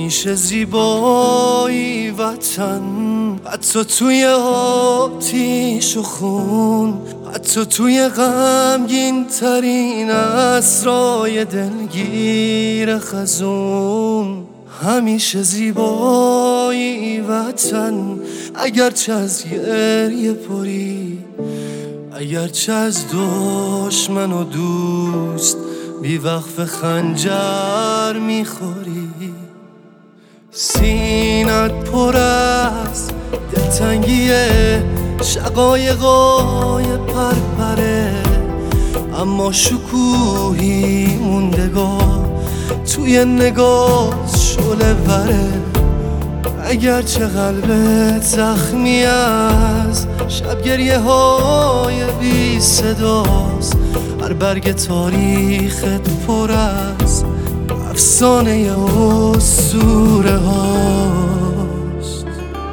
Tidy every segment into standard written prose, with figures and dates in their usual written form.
همیشه زیبایی وطن، حتی توی آتیش و خون، حتی توی غمگین ترین اسرای دلگیر خزون. همیشه زیبایی وطن، اگرچه از گریه پری، اگرچه از دشمن و دوست بی وقف خنجر میخوری. سینت پر از دلتنگیه، شقایقای پرپره، اما شکوهی موندگار توی نگاه شعله وره. اگرچه قلبت زخمی از شب گریه های بی صداست، هر برگ تاریخت پر از افسانه اسطوره هاست.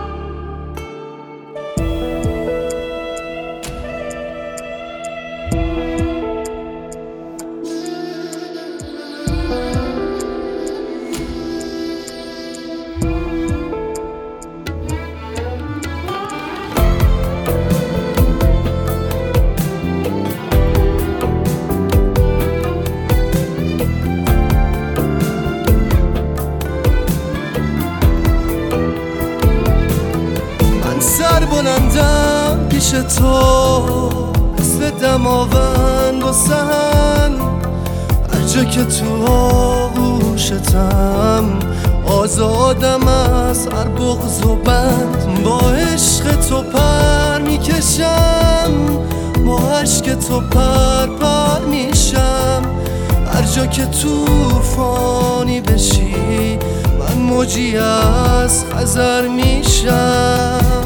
سر بلندم پیش تو مثل دماوند و سهن، هر جا که تو آغوشتم آزادم از هر بغض و بند. با عشق تو پر میکشم، با عشق تو پر میشم، هر جا که توفانی بشی من موجی از خزر میشم.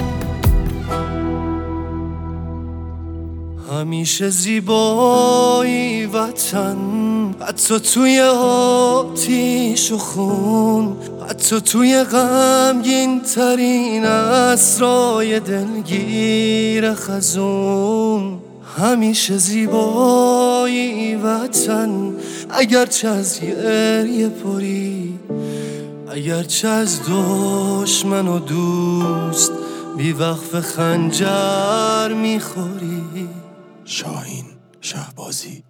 همیشه زیبایی وطن، حتی توی آتیش و خون، حتی توی غمگین ترین اسرای دلگیر خزون. همیشه زیبایی وطن، اگرچه از گریه پری، اگرچه از دشمن و دوست بی وقف خنجر میخوری. شاهین شهبازی